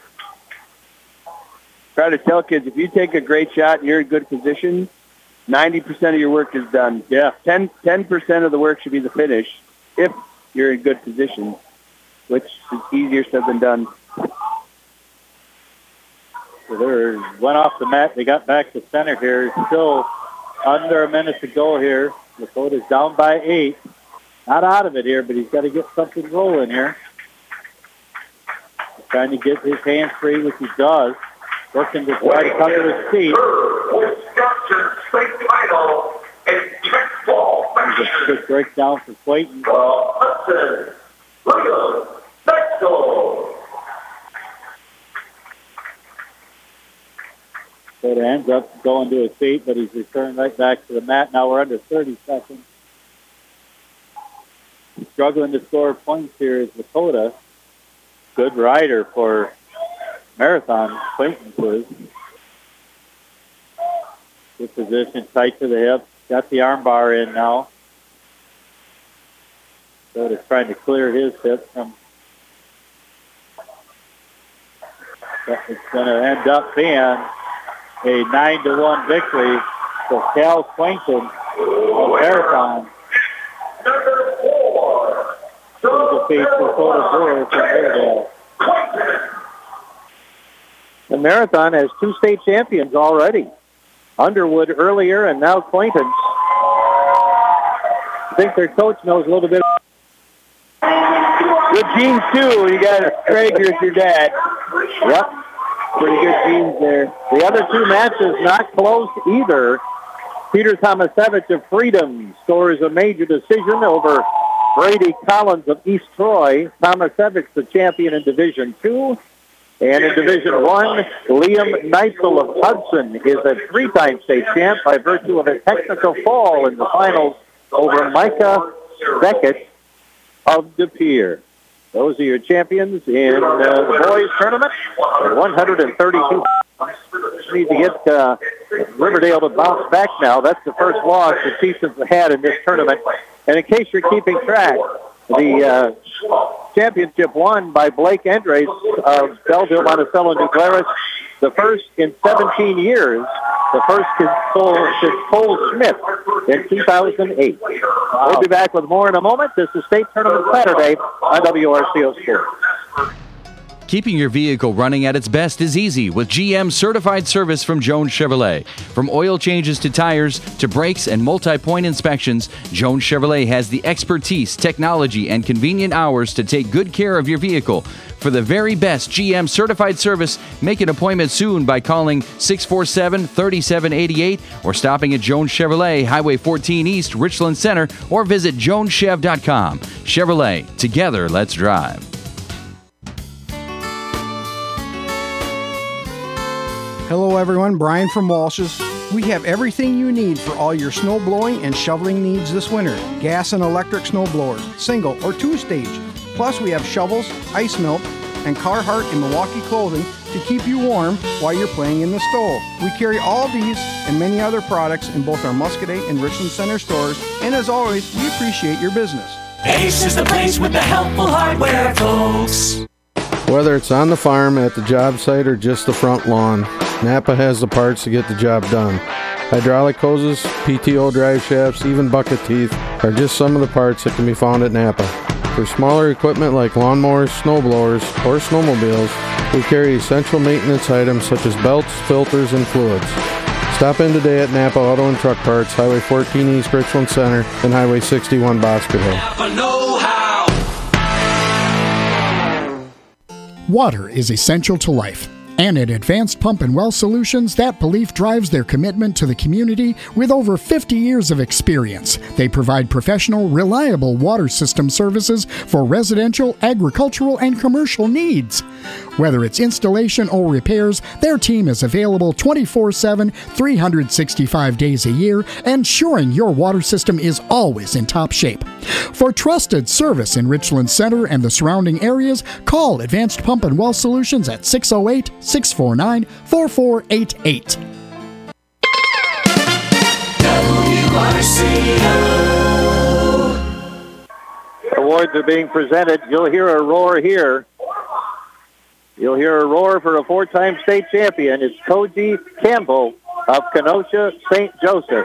Try to tell kids, if you take a great shot and you're in good position, ninety percent of your work is done. Yeah. ten, ten percent of the work should be the finish if you're in good position, which is easier said than done. So they went off the mat. They got back to center here. Still under a minute to go here. Lakota's down by eight. Not out of it here, but he's got to get something rolling here. He's trying to get his hands free, which he does. Working to try to come to his feet. Wisconsin state title and check ball. There's a quick breakdown for Clayton. Hudson, William, Bexel. So it ends up going to his feet, but he's returned right back to the mat. Now we're under thirty seconds. Struggling to score points here is Lakota. Good rider for Marathon. Clayton was. Good position, tight to the hip. Got the arm bar in now. Lakota's trying to clear his hip from. It's going to end up being a nine to one victory for Cal Quainton of Marathon. Number four. To defeat Dakota Brewer from Riverdale. The Marathon has two state champions already. Underwood earlier and now Quainton. I think their coach knows a little bit. Good genes, too. You got Craig, here's your dad. Yep. Pretty good genes there. The other two matches not close either. Peter Tomasevich of Freedom scores a major decision over Brady Collins of East Troy. Tomasevich, the champion in Division Two. And in Division One, Liam Neitzel of Hudson is a three-time state champ by virtue of a technical fall in the finals over Micah Beckett of De Pere. Those are your champions in uh, the boys' tournament. one hundred thirty-two. Need to get uh, Riverdale to bounce back now. That's the first loss the Chieftains have had in this tournament. And in case you're keeping track, the uh, championship won by Blake Andres of Belleville, Monticello, New Glarus. The first in seventeen years. The first is Cole, is Cole Smith in two thousand eight. We'll be back with more in a moment. This is State Tournament Saturday on W R C O Sports. Keeping your vehicle running at its best is easy with G M certified service from Jones Chevrolet. From oil changes to tires to brakes and multi-point inspections, Jones Chevrolet has the expertise, technology, and convenient hours to take good care of your vehicle. For the very best G M certified service, make an appointment soon by calling six four seven, three seven eight eight or stopping at Jones Chevrolet, Highway fourteen East, Richland Center, or visit jones chev dot com. Chevrolet, together, let's drive. Hello everyone, Brian from Walsh's. We have everything you need for all your snow blowing and shoveling needs this winter. Gas and electric snow blowers, single or two-stage. Plus we have shovels, ice melt, and Carhartt and Milwaukee clothing to keep you warm while you're playing in the snow. We carry all these and many other products in both our Muscoda and Richland Center stores. And as always, we appreciate your business. Ace is the place with the helpful hardware, folks. Whether it's on the farm, at the job site, or just the front lawn, Napa has the parts to get the job done. Hydraulic hoses, P T O drive shafts, even bucket teeth are just some of the parts that can be found at Napa. For smaller equipment like lawnmowers, snowblowers, or snowmobiles, we carry essential maintenance items such as belts, filters, and fluids. Stop in today at Napa Auto and Truck Parts, Highway fourteen East Richland Center, and Highway sixty-one Boscoville. Napa know-how. Water is essential to life. And at Advanced Pump and Well Solutions, that belief drives their commitment to the community with over fifty years of experience. They provide professional, reliable water system services for residential, agricultural, and commercial needs. Whether it's installation or repairs, their team is available twenty-four seven, three hundred sixty-five days a year, ensuring your water system is always in top shape. For trusted service in Richland Center and the surrounding areas, call Advanced Pump and Well Solutions at six oh eight, six four nine, four four eight eight. W R C O. Awards are being presented. You'll hear a roar here. You'll hear a roar for a four-time state champion. It's Koji Campbell of Kenosha Saint Joseph.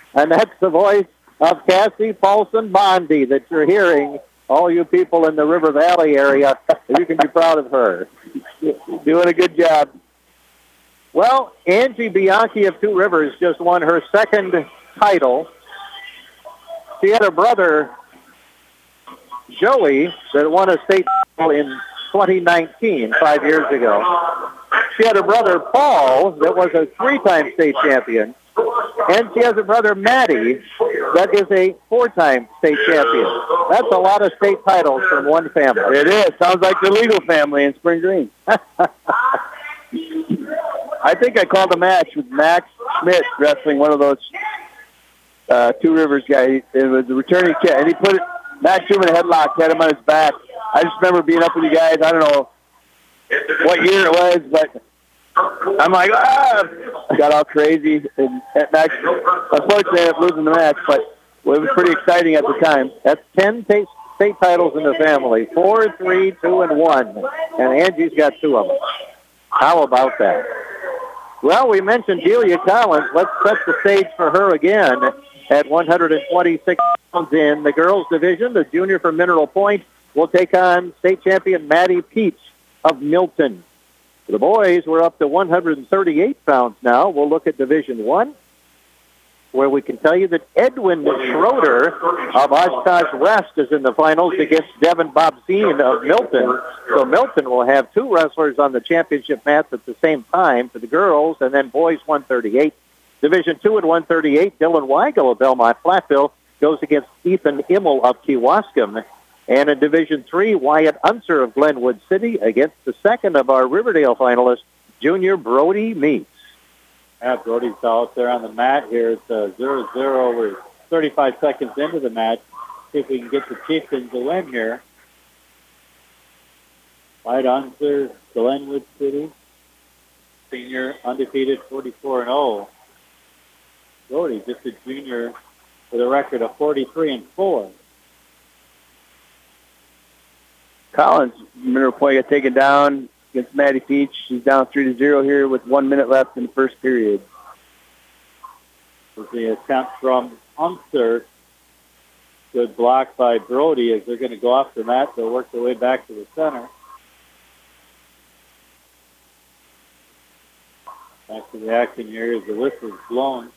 And that's the voice of Cassie Paulson Bondi that you're hearing. All you people in the River Valley area, you can be proud of her. Doing a good job. Well, Angie Bianchi of Two Rivers just won her second title. She had a brother, Joey, that won a state title in twenty nineteen, five years ago. She had a brother, Paul, that was a three-time state champion. And she has a brother, Matty, that is a four-time state champion. That's a lot of state titles from one family. It is. Sounds like the legal family in Spring Green. I think I called a match with Max Schmidt wrestling one of those uh, Two Rivers guys. It was a returning kid, and he put it, Max threw him in a headlock, had him on his back. I just remember being up with you guys. I don't know what year it was, but I'm like, ah, got all crazy. And Max, unfortunately, ended up losing the match, but it was pretty exciting at the time. That's ten state state titles in the family, four, three, two, and one. And Angie's got two of them. How about that? Well, we mentioned Delia Collins. Let's set the stage for her again at one hundred twenty-six pounds in the girls' division. The junior from Mineral Point will take on state champion Maddie Peach of Milton. For the boys, we're up to one hundred thirty-eight pounds now. We'll look at Division One, where we can tell you that Edwin Schroeder of Oshkosh West is in the finals against Devin Bobzine of Milton. So Milton will have two wrestlers on the championship mats at the same time for the girls, and then boys one thirty-eight. Division Two at one thirty-eight, Dylan Weigel of Belmont Platteville goes against Ethan Immel of Kewaskum. And in Division Three, Wyatt Unser of Glenwood City against the second of our Riverdale finalists, Junior Brody Meats. Yeah, Brody's out there on the mat here. It's uh, zero zero. We're thirty-five seconds into the match. See if we can get the Chieftains to win here. Wyatt Unser, Glenwood City. Senior, undefeated, forty-four and oh. Brody, just a junior with a record of forty-three and four. Collins, Mineral Point got taken down against Maddie Peach. She's down three to zero here with one minute left in the first period. With the attempt from Unser, good block by Brody as they're going to go off the mat. They'll work their way back to the center. Back to the action here as the whistle is blown.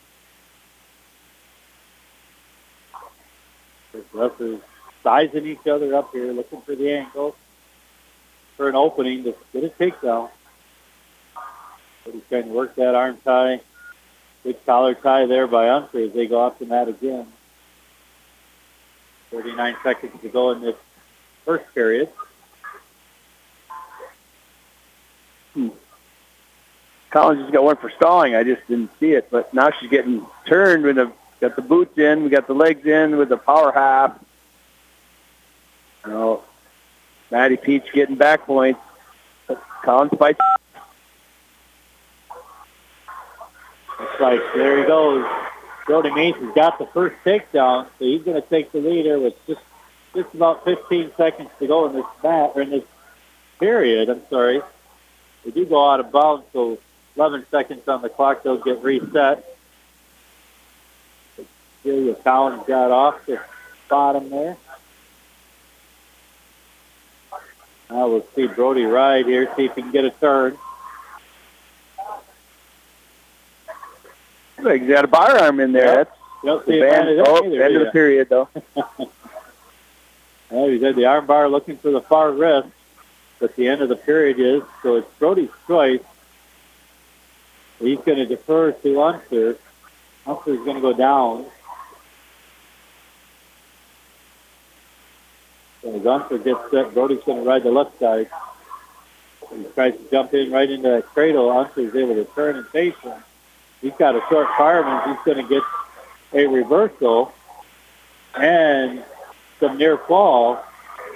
The wrestlers sizing each other up here, looking for the angle, for an opening to get a takedown. But he's trying to work that arm tie. Good collar tie there by Unser as they go off the mat again. thirty-nine seconds to go in this first period. Hmm. Collins just got one for stalling. I just didn't see it, but now she's getting turned with the got the boots in, we got the legs in with the power half. You know, Maddie Peach getting back points. Collins fights. Looks like there he goes. Brody Mason's got the first takedown, so he's going to take the lead here with just just about fifteen seconds to go in this match or in this period. I'm sorry. They do go out of bounds, so eleven seconds on the clock. They'll get reset. Celia Collins got off the bottom there. Now we'll see Brody ride here, see if he can get a turn. He's got a bar arm in there. Yep. That's you don't the see band. it Oh, either, end of the period, though. Well, he's at the arm bar looking for the far wrist, but the end of the period is, so it's Brody's choice. He's going to defer to Unser. Unser's going to go down. As Unser gets set, Brody's going to ride the left side. He tries to jump in right into that cradle. Unser's able to turn and face him. He's got a short fireman. He's going to get a reversal and some near fall.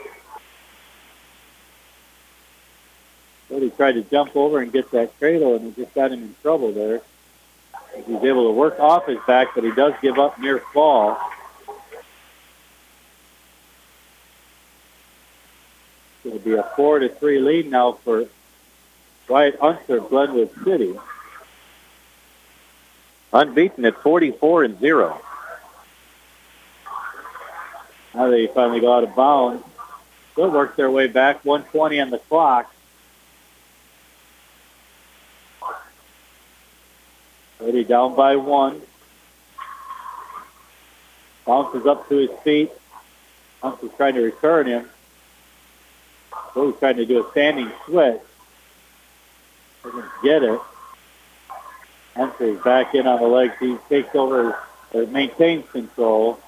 Brody tried to jump over and get that cradle, and it just got him in trouble there. He's able to work off his back, but he does give up near fall. It's going to be a four to three lead now for Wyatt Unser, Glenwood City. unbeaten at forty-four and zero. Now they finally go out of bounds. They'll work their way back. one twenty on the clock. Brody down by one. Bounces up to his feet. Hunter's trying to return him. So he's trying to do a standing switch. Doesn't get it. Hunter's back in on the legs. He takes over or maintains control.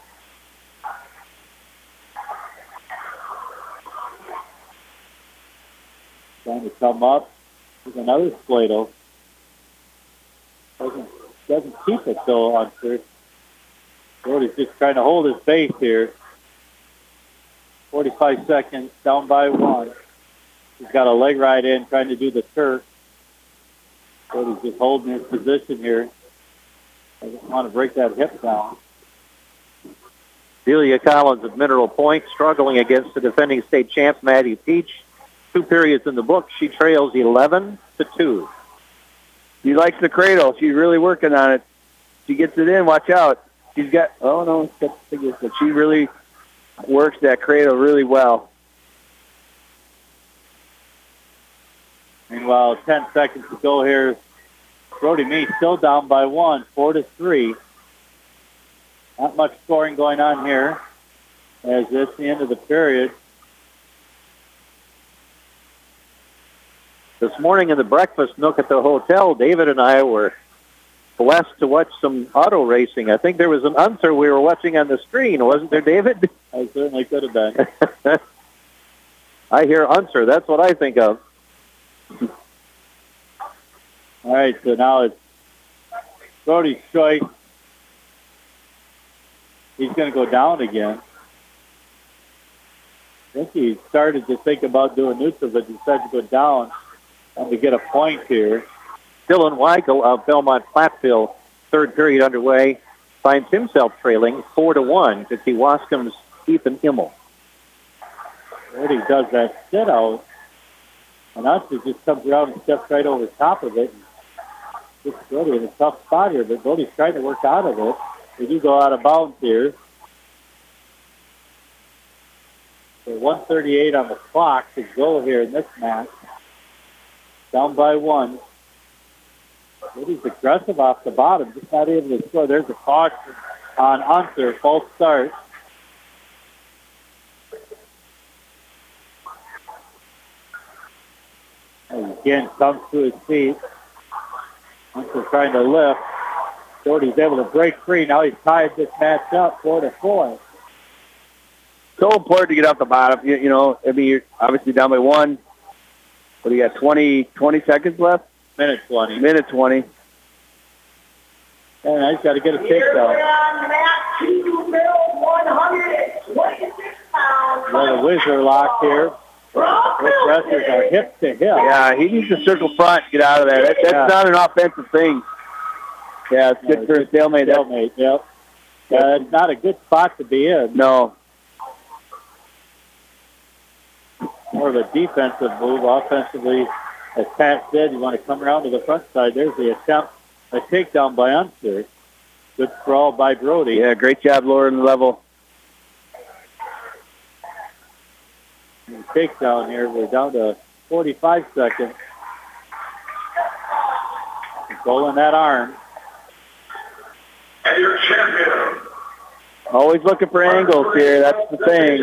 Trying to come up. There's another Splato. Doesn't, doesn't keep it though, Hunter. Brody's just trying to hold his base here. forty-five seconds, down by one. He's got a leg right in, trying to do the turf. Brody's just holding his position here. Doesn't want to break that hip down. Delia Collins of Mineral Point struggling against the defending state champ, Maddie Peach. Two periods in the book. She trails eleven to two. She likes the cradle. She's really working on it. She gets it in. Watch out. She's got, oh no, it's got the figures, but she really works that cradle really well. Meanwhile, ten seconds to go here. Brody Mee still down by one, four to three. Not much scoring going on here as it's the end of the period. This morning in the breakfast nook at the hotel, David and I were blessed to watch some auto racing. I think there was an Unser we were watching on the screen, wasn't there, David? I certainly could have been. I hear Unser. That's what I think of. All right, so now it's Brody's choice. He's going to go down again. I think he started to think about doing neutral, but decided to go down and to get a point here. Dylan Weigel of Belmont Platteville, third period underway, finds himself trailing four to one to Kewaskum's Ethan Immel. Brody does that sit out, and Unser just comes around and steps right over top of it. It's Brody in a tough spot here, but Brody's trying to work out of it. They do go out of bounds here. So one thirty-eight on the clock to go here in this match. Down by one. Brody's aggressive off the bottom, just not able to score. There's a caution on Unser, false start. And again, comes to his feet. Unser trying to lift. Brody's able to break free. Now he's tied this match up four to four. So important to get off the bottom. You, you know, I mean, you're obviously down by one. What do you got, twenty, twenty seconds left? Minute twenty. Minute twenty. And I just got to get a takedown. Another whizzer lock here. Both wrestlers are hip to hip. Yeah, he needs to circle front, get out of there. That, that's Yeah. not an offensive thing. Yeah, it's good No, for a it's stalemate. That's- Stalemate, yep. Yeah, it's not a good spot to be in. No. More of a defensive move. Offensively, as Pat said, you want to come around to the front side. There's the attempt, a takedown by Unser. Good sprawl by Brody. Yeah, great job lowering the level. And takedown here. We're down to forty-five seconds. Controlling that arm. And your champion, Always looking for angles here. That's the thing.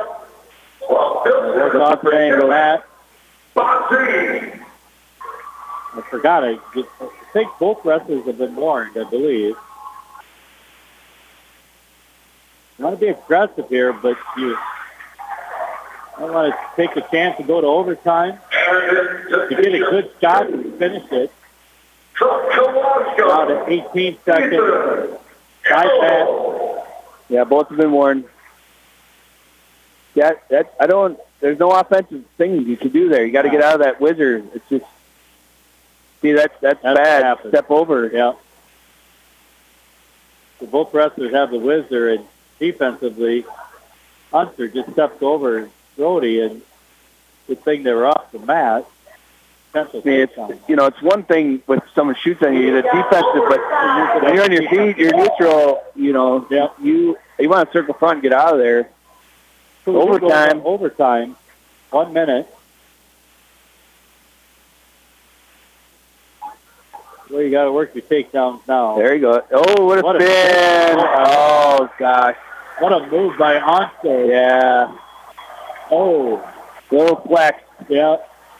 Work off the angle, Matt. I forgot. I, just, I think both wrestlers have been warned, I believe. You want to be aggressive here, but you don't want to take a chance to go to overtime. To get a good shot and finish it. Down to eighteen seconds. Side pass. Yeah, both have been warned. Yeah, that I don't. There's no offensive things you can do there. You got to get out of that wizard. It's just see that's that's, That's bad. what happened. Step over. Yeah. So both wrestlers have the whizzer, and defensively, Unser just stepped over Brody, and good thing they were off the mat. I mean, it's, you know, it's one thing when someone shoots on you, the defensive, but when you're on your feet, you're neutral, you know, yeah. you you want to circle front and get out of there. So Overtime. Overtime. One minute. Well, you got to work your takedowns now. There you go. Oh, what a What a spin. spin. Oh, gosh. What a move by Onster. Yeah. Oh. Little flex. Yeah.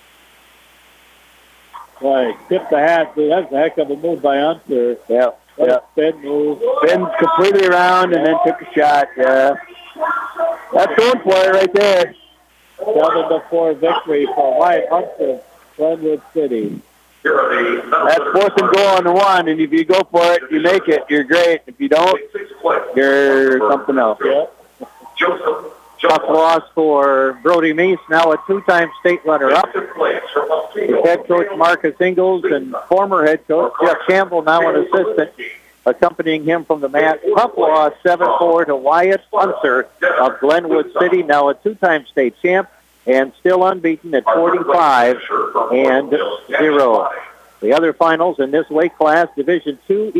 Boy, tip the hat. That's a heck of a move by Onster. Yeah. What yeah. a spin move. Spins completely around and then took a shot. Yeah. That's going for it right there. seven to four victory for Wyatt Onster, Glenwood City. That's fourth and goal on the one, and if you go for it, you make it, you're great. If you don't, you're something else. Yeah. Tough loss for Brody Meese, now a two-time state runner-up. His head coach Marcus Ingalls and former head coach Jeff Campbell, now an assistant, accompanying him from the mat. Tough loss, seven four to Wyatt Unser of Glenwood City, now a two-time state champ, and still unbeaten at forty-five and zero. The other finals in this weight class, Division two.